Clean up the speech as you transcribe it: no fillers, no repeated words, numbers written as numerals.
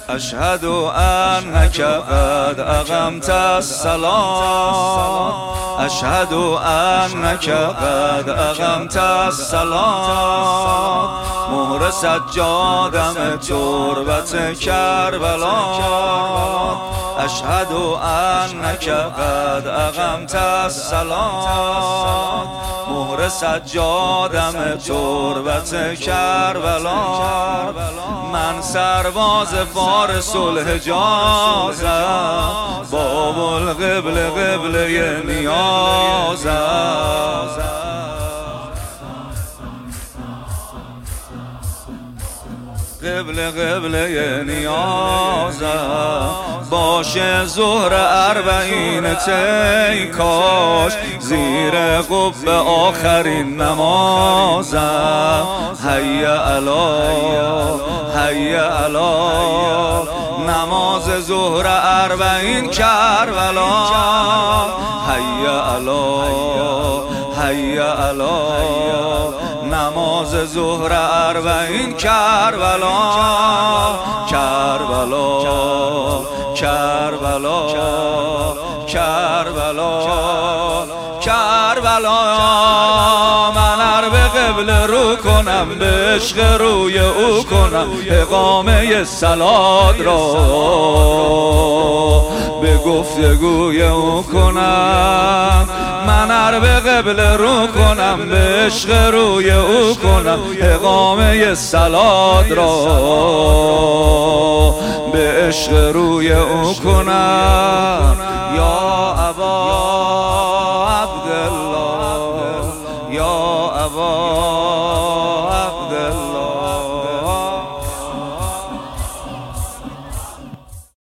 أشهد أنك قد أقمت الصلاة أشهد أنك قد أقمت الصلاة مهر سجادم تربت کربلا أشهد أنك قد أقمت الصلاة مهر سجادم تربت کربلا من سرباز فارس الحجازم باب القبله قبله نیازم قبله قبله نیازم باشه ظهر اربعین تی کاش زیر قبه آخرین نمازم حی علا حی علا نماز ظهر اربعین کربلا حی علا حی علا نماز ظهر اربعین کربلا کربلا کربلا کربلا کربلا من ار به قبله رو کنم به عشق روی او کنم اقامه صلات را به گفتگوی او کنم من ار به قبله رو کنم به عشق روی او کنم اقامه صلات را به عشق روی او کنم